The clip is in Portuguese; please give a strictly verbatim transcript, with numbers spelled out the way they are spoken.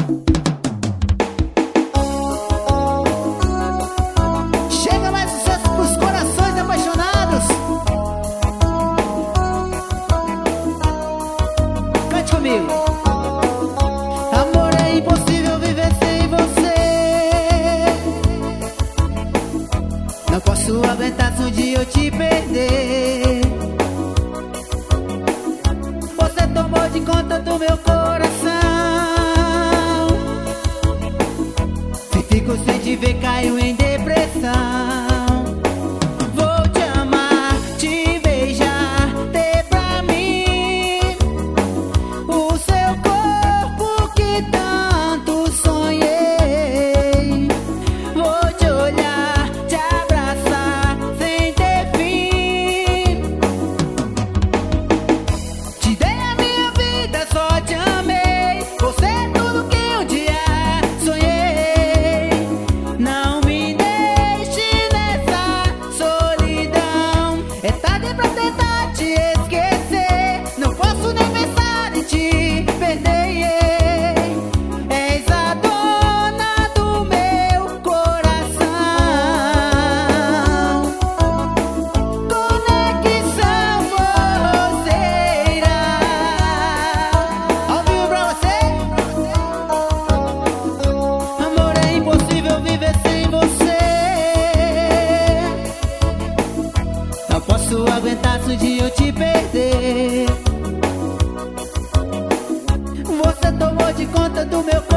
Chega mais sucesso pros corações apaixonados. Cante comigo. Amor, é impossível viver sem você. Não posso aguentar se um dia eu te perder. Você tomou de conta do meu coração. Se fico sem te ver, caio em depressão. Vou te amar, te beijar, ter pra mim o seu corpo que tanto sonhei. Vou te olhar, te abraçar sem ter fim. Te dei a minha vida, só te amei. Você é tudo que um dia sonhei. Não me deixe nessa solidão. É tarde pra tentar te esquecer. Não posso nem pensar em te perder. És a dona do meu coração. Conexão forrozeira. Ao vivo pra você. Amor, é impossível viver sem você. Não posso aguentar se um dia eu te perder. Você tomou de conta do meu